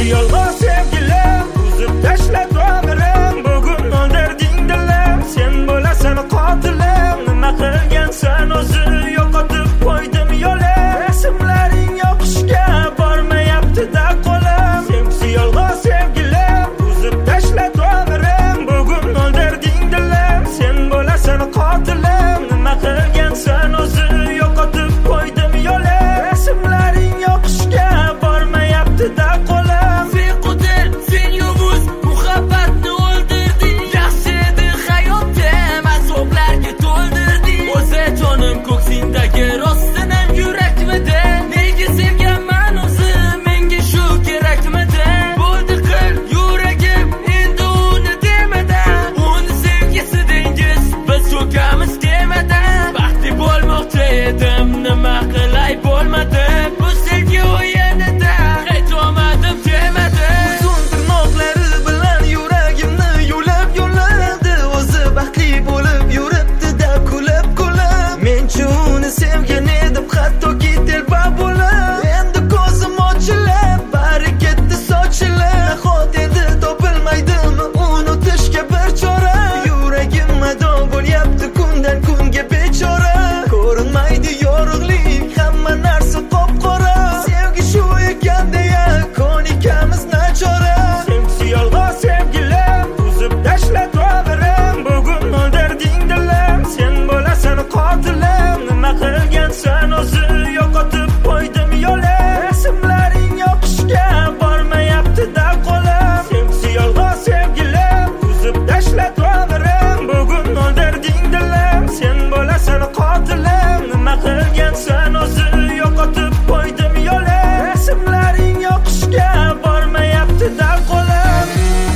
yolg'on sevgilim, uzib tashlab o'g'rim. Bugun o'ldirding dilim, sen bo'lasan qotilim. Nima qilgansan o'zi, yo'qotib qo'ydim yo'lim. Rasmlaring yoqishga bormayapti-da qo'lim. Sensiz yolg'on sevgilim, uzib tashlab o'g'rim. Bugun o'ldirding dilim, sen bo'lasan qotilim. Nima qilgansan o'zi, yo'qotib qo'ydim yo'lim. Rasmlaring yoqishga bormayapti-da qo'lim. Bequdar, sen yovuz muhabbatni o'ldirding. Yaxshi edi hayotim, azoblarga to'ldirding. O'zi jonim ko'ksingdagi rostsinam yurakmidi? Nega sevganman o'zi, menga shu kerakmidi? Bo'ldi qil yuragim, endi uni demada. Uni sevgisi dengiz, biz cho'kamiz kemada. Baxtli bo'lmoqchi edim, nima qilay bo'lmadi. Bu sevgi o'yinida qaytolmadim kemada. Uzun tirnoqlari bilan yuragimni yo'lab-yo'ladi. O'zi baxtli bo'lib yuribdi-da kulib-kulib. Men-chi uni sevgan edim, hattoki telba bo'lib. Endi ko'zim ochilib, bari ketdi sochilib. Nahot endi topilmaydimi unutishga bir chora? Yuragim ado bo'lyapti kundan kunga bechora. Ko'rinmaydi yorug'lik, hamma narsa qop-qora. Sevgi shu ekan deya ko'nikamiz nachora. Sensiz yolg'on sevgilim, uzib tashlab o'g'rim. Bugun o'ldirding dilim, sen bo'lasan qotilim. Nima qilgansan o'zi, yo'qotib qo'ydim yo'lim. Rasmlaring yoqishga bormayapti-da qo'lim. Sensiz yolg'on sevgilim, uzib tashlab o'g'rim. Bugun o'ldirding dilim, sen bo'lasan qotilim. Nima qilgansan o'zi, yo'qotib qo'ydim yo'lim. Rasmlaring yoqishga bormayapti-da qo'lim.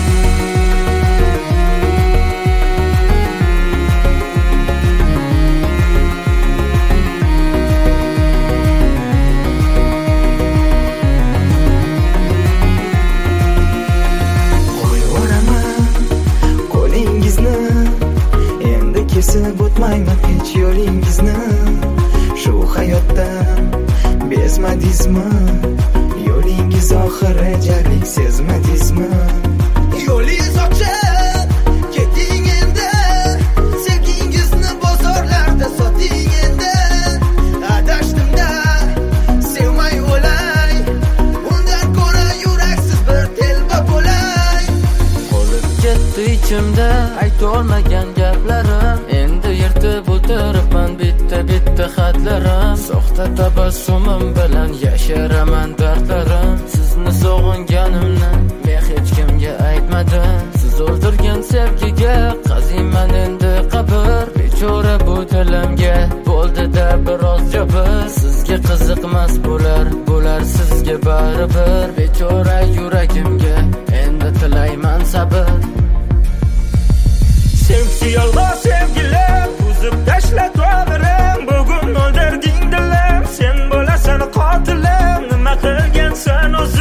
Qo'yaman qo'lingizni, endi kesib o'tmayman hech yo'lingizni. Shu hayotdan bezmadingizmi? Yo'lingiz oxirigacha sezmadingizmi? Yo'lingiz ochiq, keting endi. Sevgingizni bozorlarda soting endi. Adashdim-da, sevmay o'lay. Undan ko'ra yuraksiz bir telba bo'lay. Qolib ketdi ichimda aytolmagan gaplarim. Endi yirtib o'tiribman bitta xatlarim. Soxta tabassumim bilan yasharaman dardlarim. Sizni sog'inganimni men hech kimga aytmadim. Siz o'ldirgan sevgiga qaziyman endi qabr. Bechora bu dilimga bo'ldi-da biroz jabr. Sizga qiziqmas bo'lar sizga baribir. Bechora yuragimga endi tilayman sabr. Sensiz yolg'on sevgilim, uzib tashlab o'g'rim. Bugun o'ldirding dilim, sen bo'lasan qotilim. Nima qilgansan o'zi,